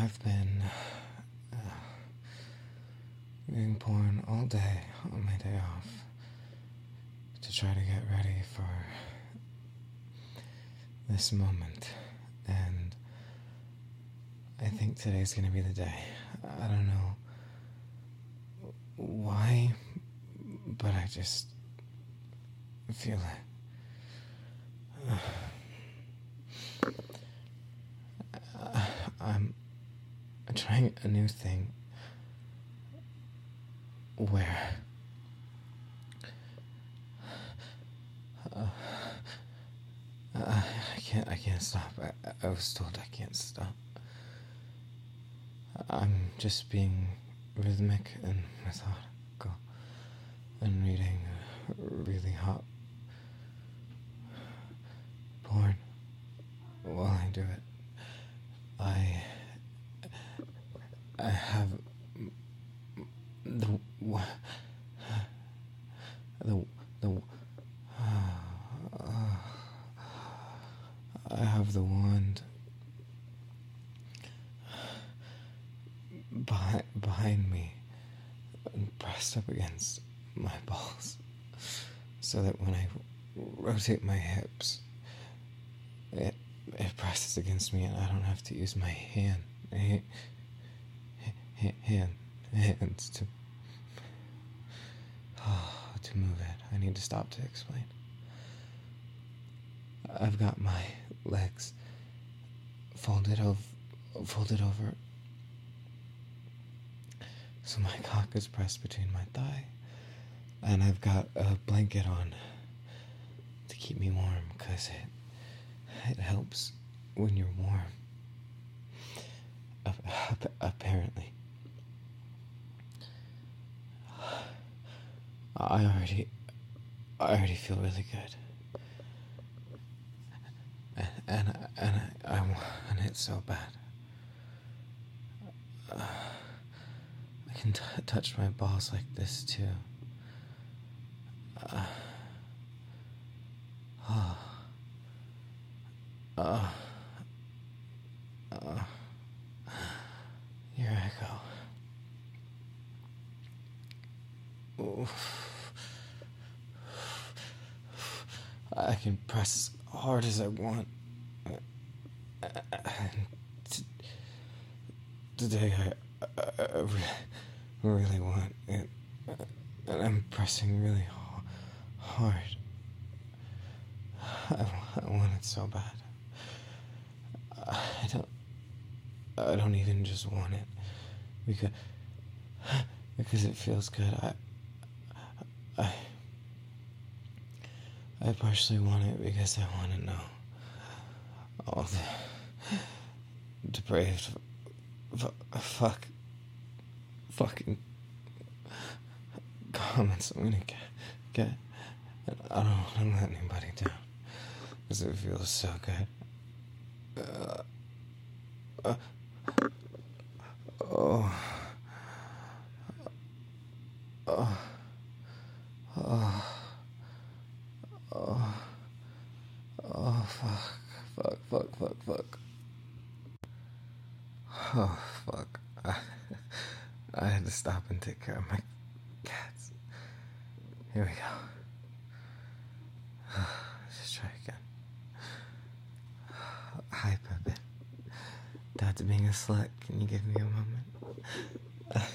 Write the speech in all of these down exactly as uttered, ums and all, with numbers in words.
I've been uh, eating porn all day on my day off to try to get ready for this moment, and I think today's gonna be the day. I don't know why, but I just feel it. Uh, I'm trying a new thing where uh, uh, I can't I can't stop. I, I was told I can't stop. I'm just being rhythmic and methodical and reading really hot porn while I do it. I I have the the the uh, I have the wand behind behind me and pressed up against my balls, so that when I rotate my hips, it it presses against me, and I don't have to use my hand, hand, hand hands to to move it. I need to stop to explain. I've got my legs folded over, folded over, so my cock is pressed between my thigh, and I've got a blanket on to keep me warm, because it it helps when you're warm. Apparently. I already, I already feel really good, and and, and I, I want it so bad. Uh, I can t- touch my balls like this too. Uh, oh, uh, uh, here I go. Oof. I can press as hard as I want. Today I, I, I really want it, and I'm pressing really hard. I, I want it so bad. I don't. I don't even just want it because because it feels good. I. I. I partially want it because I want to know all the depraved f- fuck fucking comments I'm gonna get, get. And I don't want to let anybody down because it feels so good. Uh, uh, oh. Oh. Oh. Oh, oh, fuck, fuck, fuck, fuck, fuck. Oh, fuck. I, I had to stop and take care of my cats. Here we go. Let's try again. Hi, Pepe. Dad's being a slut. Can you give me a moment?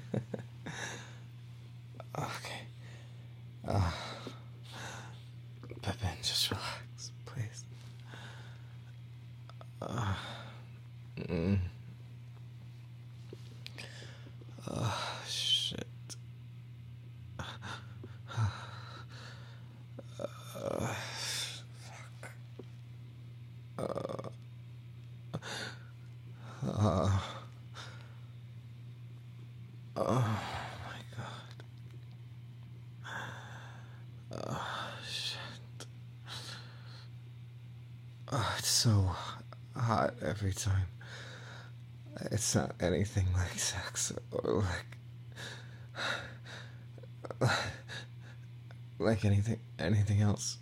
Okay. Uh, Pepe, just relax, please. Uh, mm. Oh, shit. Uh, fuck. Uh, uh, oh, my God. Oh, shit. Oh, it's so hot every time. It's not anything like sex or like like anything anything else.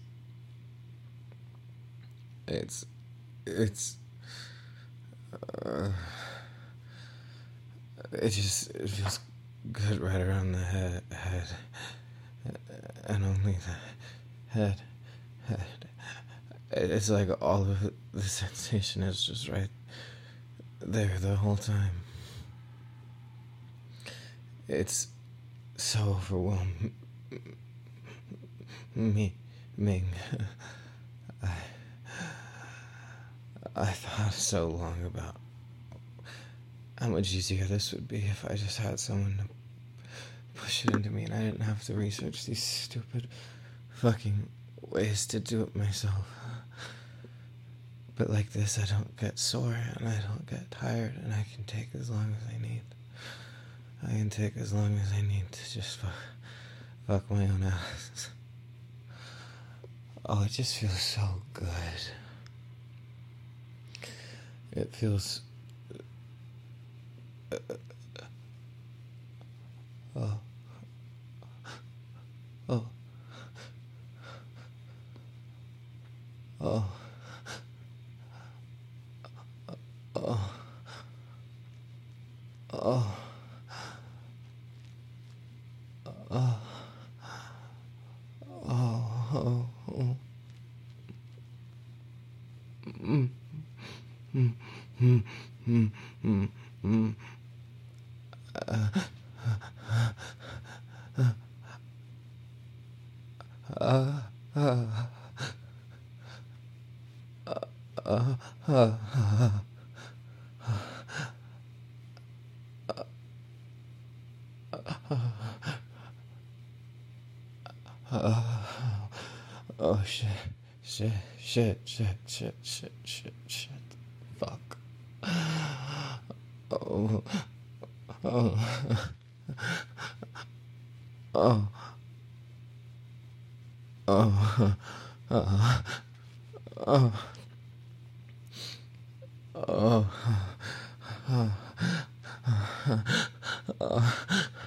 It's it's uh, It just it feels good right around the head, head, and only the head, head. It's like all of it, the sensation is just right there the whole time. It's so overwhelming. Me, Ming. I, I thought so long about how much easier this would be if I just had someone to push it into me and I didn't have to research these stupid fucking ways to do it myself. But like this, I don't get sore and I don't get tired and I can take as long as I need. I can take as long as I need to just fuck, fuck my own ass. Oh, it just feels so good. It feels... Uh, oh. Oh. Oh. Oh. Oh. Oh. Oh. Oh. Mm. Mm. Mm. Mm. Mm. Mm. Uh. Uh. Uh. Uh. Uh. Uh, oh shit, shit, shit, shit, shit, shit, shit, shit, fuck. Oh, oh, oh, oh, oh, oh, oh, oh,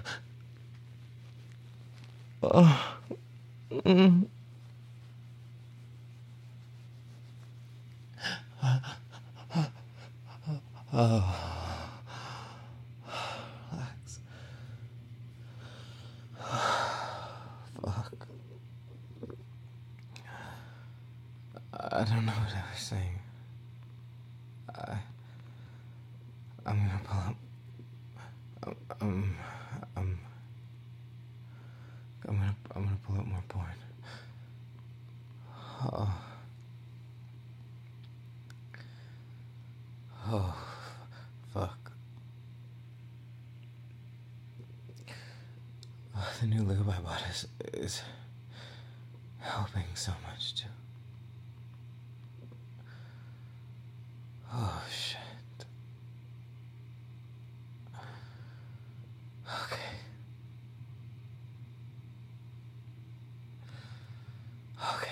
oh. Mm. Oh, relax. Fuck. I don't know what I was saying. I, I'm gonna pull up. Um, um, um, I'm gonna, I'm gonna pull up more porn. Oh. Oh, fuck. Oh, the new lube I bought is, is helping so much too. Oh, shit. Okay. Okay.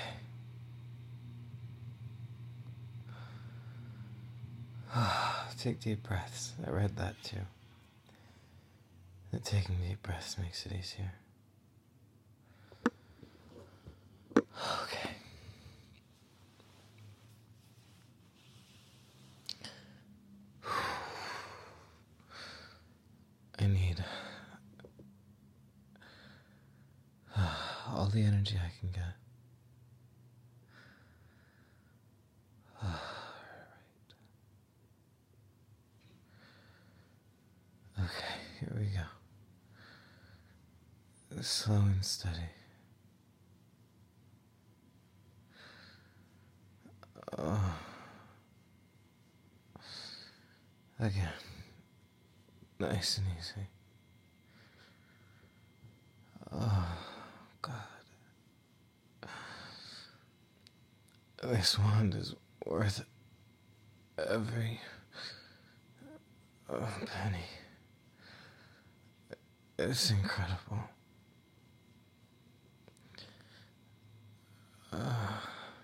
Take deep breaths. I read that too. That taking deep breaths makes it easier. Okay. I need all the energy I can get. Okay, here we go. Slow and steady. Oh. Again. Nice and easy. Oh, God. This wand is worth every oh, penny. It's incredible. Uh,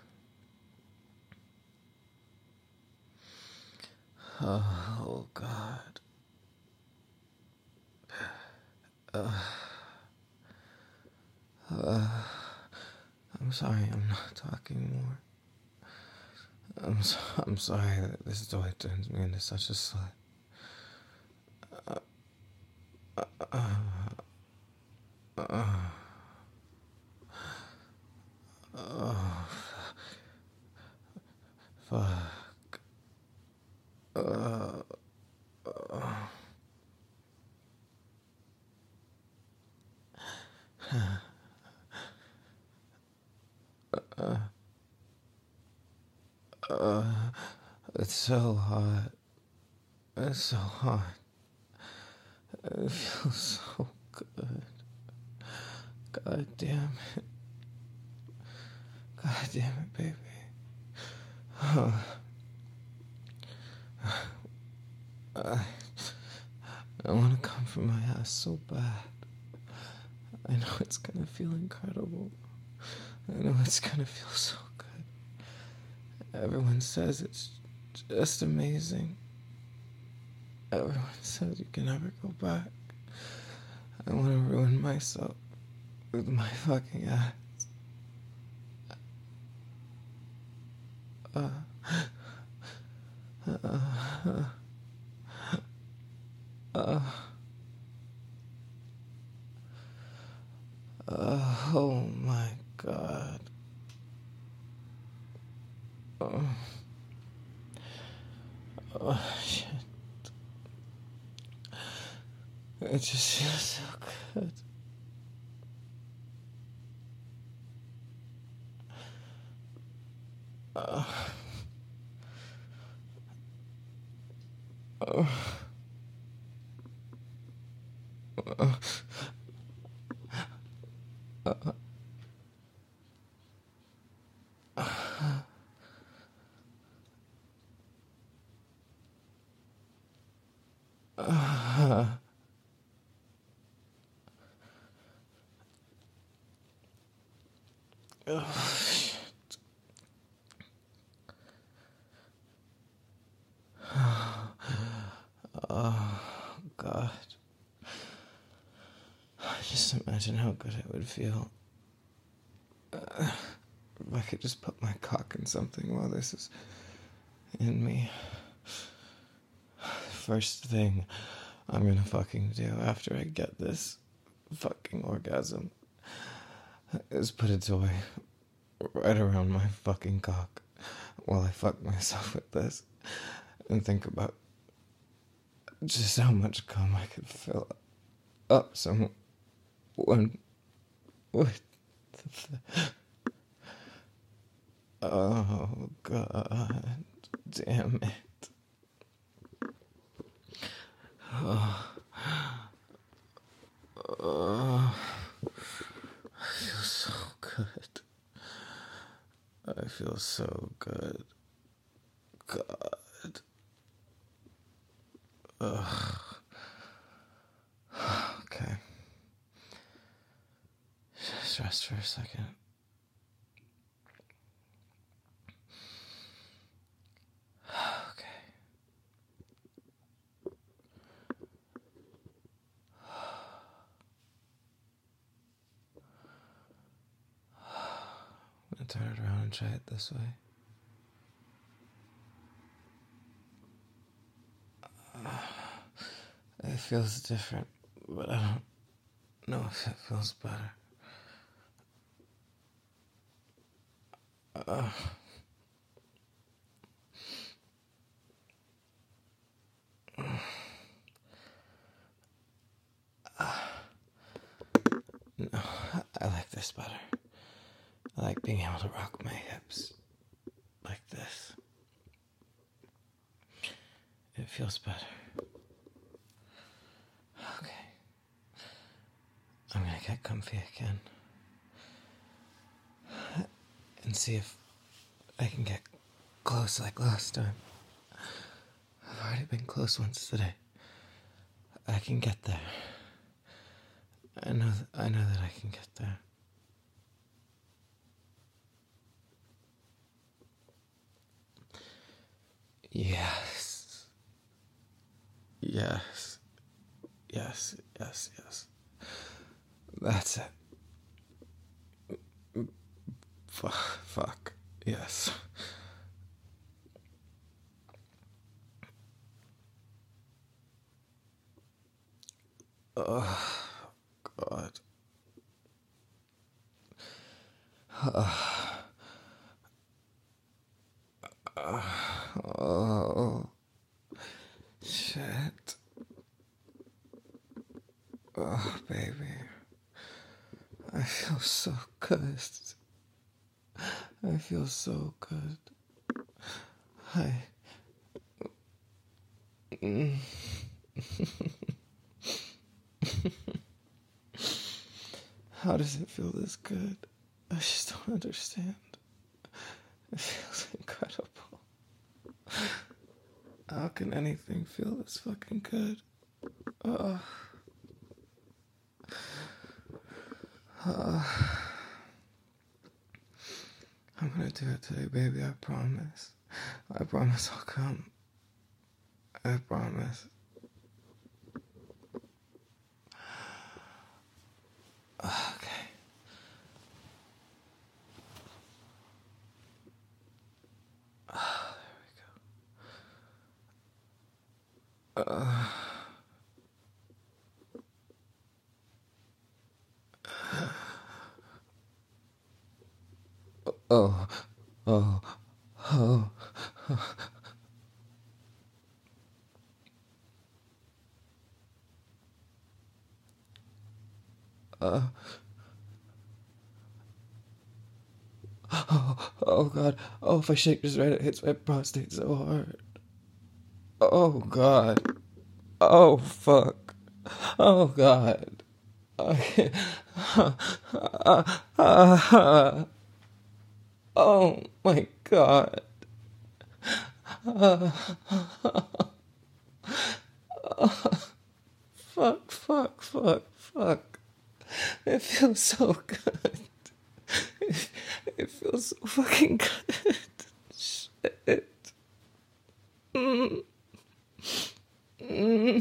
oh, God. Uh, uh, I'm sorry I'm not talking more. I'm so, I'm sorry that this toy turns me into such a slut. Uh, Oh, fuck. Uh, uh, it's so hot. It's so hot. It feels so good. God damn it. God damn it, baby. Oh. I, I want to come from my ass so bad. I know it's gonna feel incredible. I know it's gonna feel so good. Everyone says it's just amazing. Everyone says you can never go back. I want to ruin myself with my fucking ass. Uh, uh, uh, uh, uh, oh my god. Oh, oh shit. It just feels so good. Uh, uh, uh, uh, uh, oh, shit. Oh, God. Just imagine how good it would feel uh, if I could just put my cock in something while this is in me. First thing I'm gonna fucking do after I get this fucking orgasm is put a toy right around my fucking cock while I fuck myself with this and think about just how much cum I could fill up someone with the... Oh, God damn it. Oh, oh, I feel so good. I feel so good. God. Ugh. Okay. Just rest for a second. Okay. I'm gonna turn it around and try it this way. It feels different, but I don't know if it feels better. Uh, no, I like this better. I like being able to rock my hips like this. It feels better. Okay. I'm gonna get comfy again and see if I can get close like last time. I've already been close once today. I can get there. I know. Th- I know that I can get there. Yes. Yes. Yes. Yes. Yes. That's it. Fuck. Fuck. Yes. Oh, God. Uh, uh, oh, shit. Oh, baby. I feel so good. I feel so good. I. Mm. How does it feel this good? I just don't understand. It feels incredible. How can anything feel this fucking good? Uh, uh, I'm gonna do it today, baby. I promise. I promise I'll come. I promise. Okay. Oh, there we go. Uh, oh, oh, oh. Uh, oh, oh God. Oh, if I shake just right, it hits my prostate so hard. Oh God. Oh fuck. Oh God. Okay. Oh my God. Fuck, fuck, fuck, fuck. It feels so good. It, it feels so fucking good. Shit. Mm. Mm.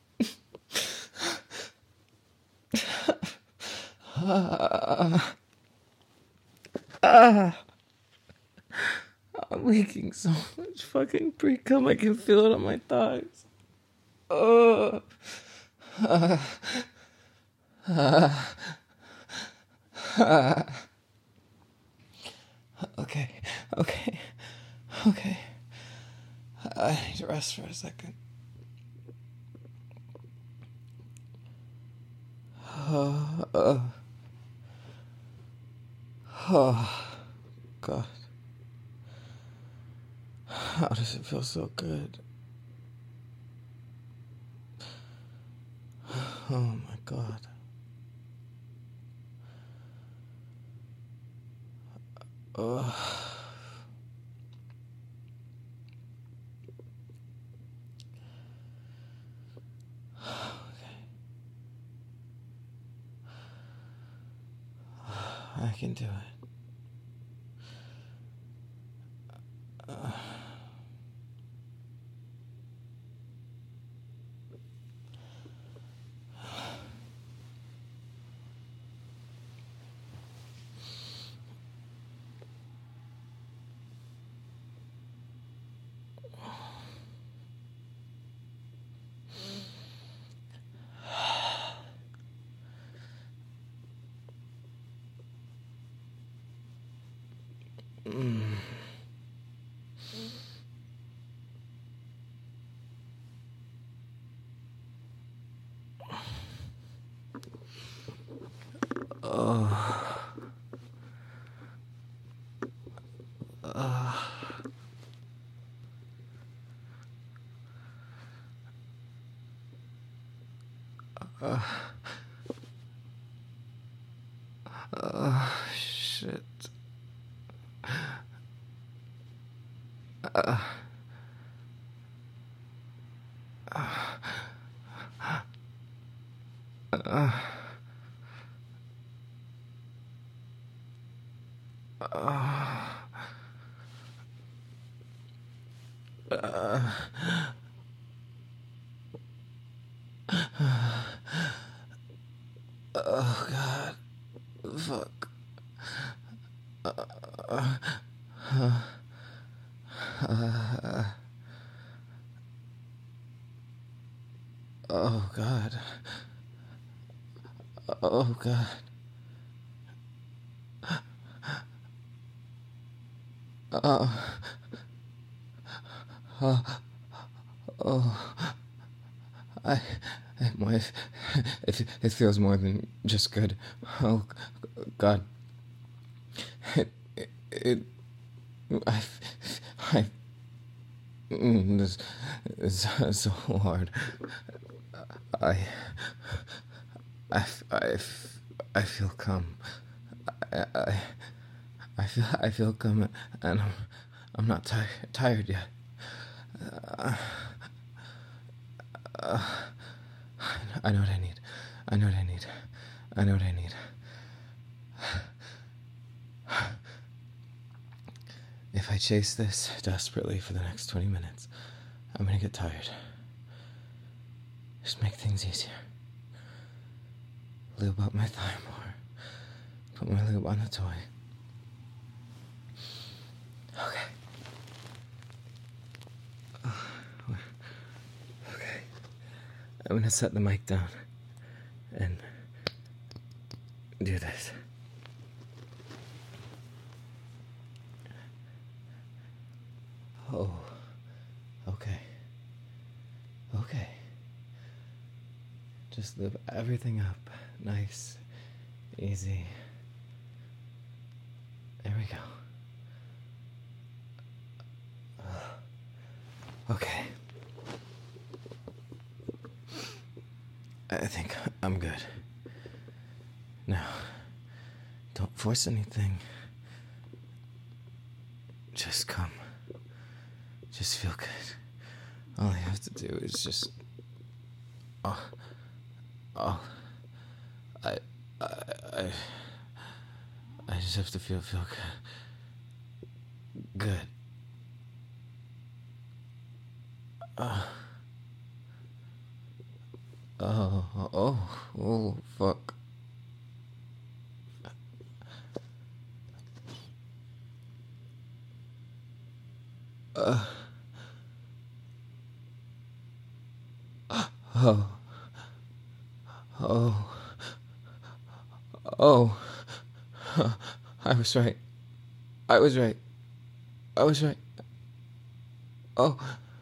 Ah. Ah. I'm leaking so much fucking pre-cum. I can feel it on my thighs. Oh. Ah. Ah. Ah. Okay, okay, okay. I need to rest for a second. Oh, oh, oh, God. How does it feel so good? Oh my God. Oh. I can do it. Uh. Mm. Oh. Uh. Uh. Uh. Shit. Uh. Uh. Uh. Uh. Uh. Oh God. Fuck. Uh, uh, uh, oh God. Oh, God. Oh. Oh. Oh. I... My, it, it feels more than just good. Oh, God. It... It... it I... I... Mm, this is so hard. I... I... I... I feel calm. I... I... I feel... I feel calm, and I'm... I'm not tired, tired yet. Uh, uh, I know what I need. I know what I need. I know what I need. If I chase this desperately for the next twenty minutes, I'm gonna get tired. Just make things easier. Lube up my thigh more. Put my lube on the toy. Okay. Okay. I'm gonna set the mic down and do this. Oh, okay. Okay. Just live everything up. Nice. Easy. There we go. Okay. I think I'm good. Now, don't force anything. Just come. Just feel good. All I have to do is just... Oh... Oh... I... I... I... I just have to feel, feel good. Good. Uh... Oh... Oh... Oh... Fuck. Uh... Oh. Oh. Oh. I was right. I was right. I was right. Oh.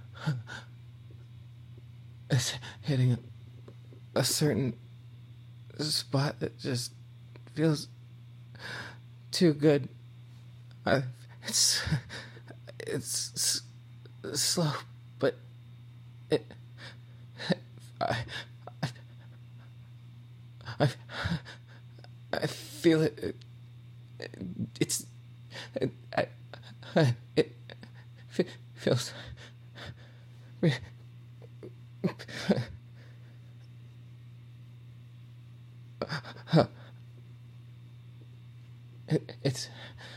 It's hitting a, a certain spot that just feels too good. I, it's... It's s- slow, but it... I, I, I, I feel it. it it's... It, I, I, it feels... It, it's...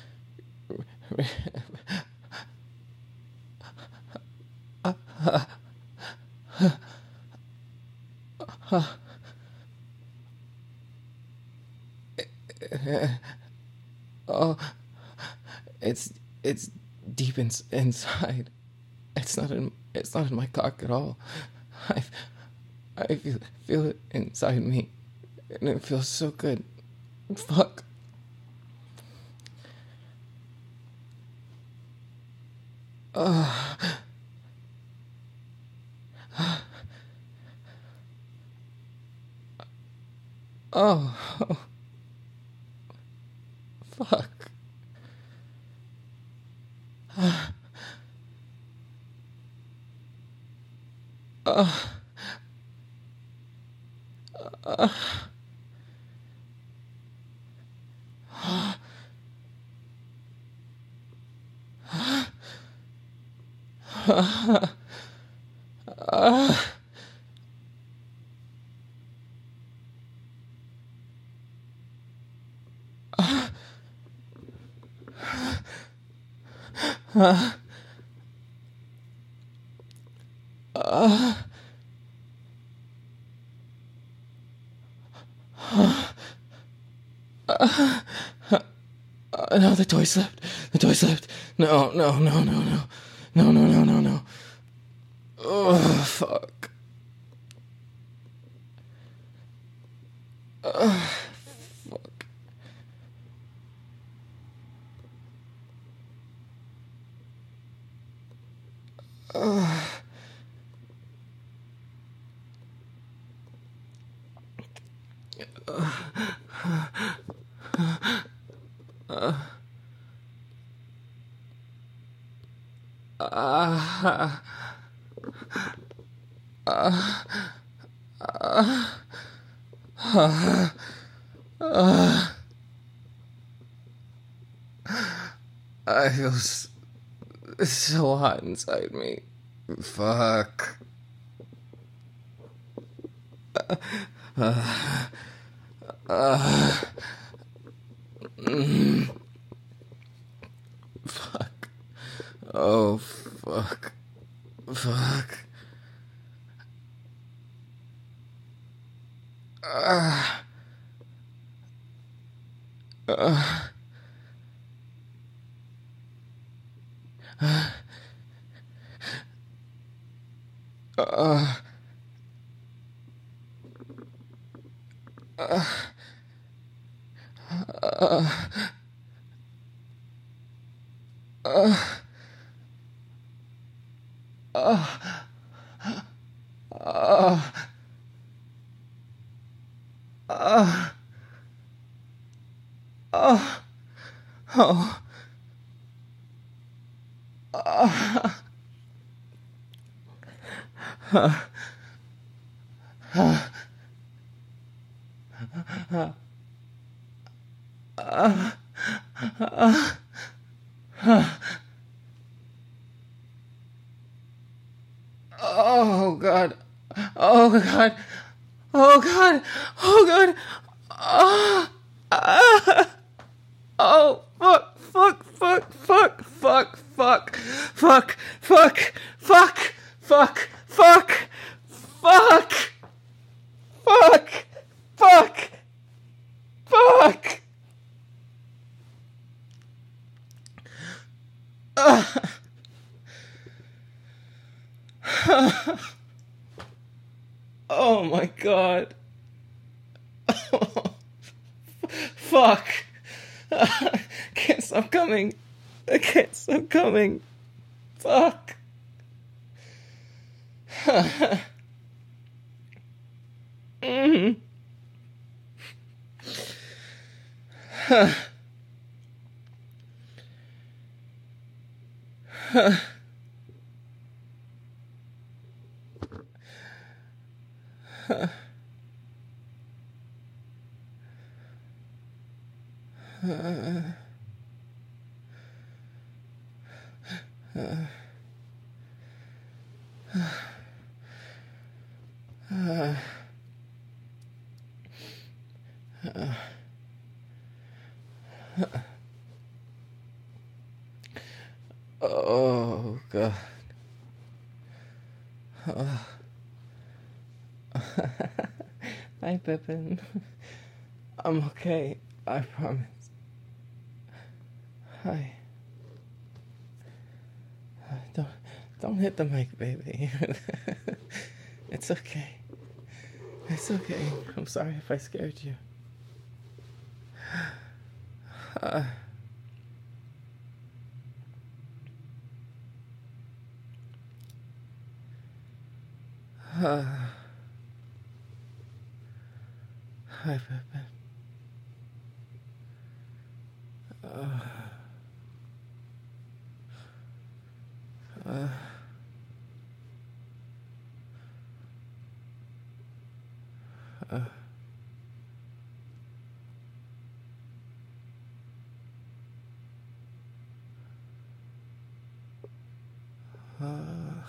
Oh, it's it's deep in, inside. It's not in it's not in my cock at all. I I feel feel it inside me, and it feels so good. Fuck. Uh, oh, fuck. Uh, uh, uh, uh, uh, uh, uh, uh, no, the toy slipped. The toy slipped. No, no, no, no, no. No, no, no, no, no. Oh, fuck. Uh. Uh, uh, uh, uh, uh, I feel s- so hot inside me. Fuck. Uh, uh, uh, mm, fuck. Oh, fuck. Fuck. Uh, uh, uh, uh, uh, uh, uh, uh, uh, uh, uh, oh, uh, uh, uh, uh, uh, uh, oh God, oh God, oh God, oh God, ah, ah, oh fuck, fuck, fuck, fuck, fuck, fuck, fuck, fuck, fuck, fuck, fuck, fuck, fuck, fuck, fuck. Uh, oh my God. Fuck. I can't stop coming. I can't stop coming. Fuck. mm. Oh God. Oh. Hi, Pippin. I'm okay. I promise. Hi. Don't don't hit the mic, baby. It's okay. It's okay. I'm sorry if I scared you. Uh, uh, hi, Pippin. Uh, uh, uh, uh,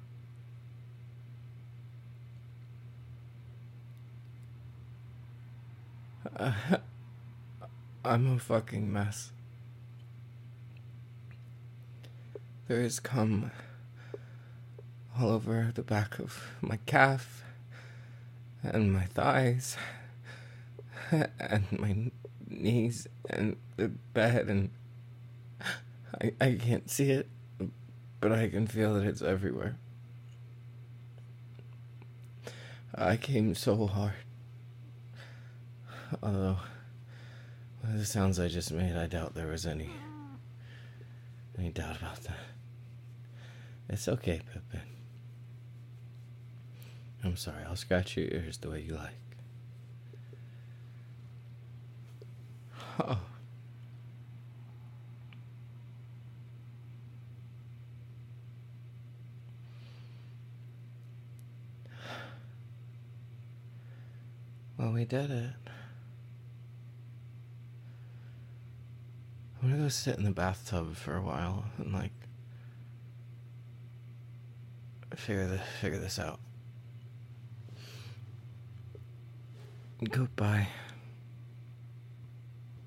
uh, I'm a fucking mess. There is cum all over the back of my calf and my thighs and my knees and the bed, and I, I can't see it, but I can feel that it's everywhere. I came so hard. Although, with the sounds I just made, I doubt there was any any doubt about that. It's okay, Pippin. I'm sorry, I'll scratch your ears the way you like. Oh. we did it. I'm gonna go sit in the bathtub for a while and, like, figure this, figure this out. Goodbye.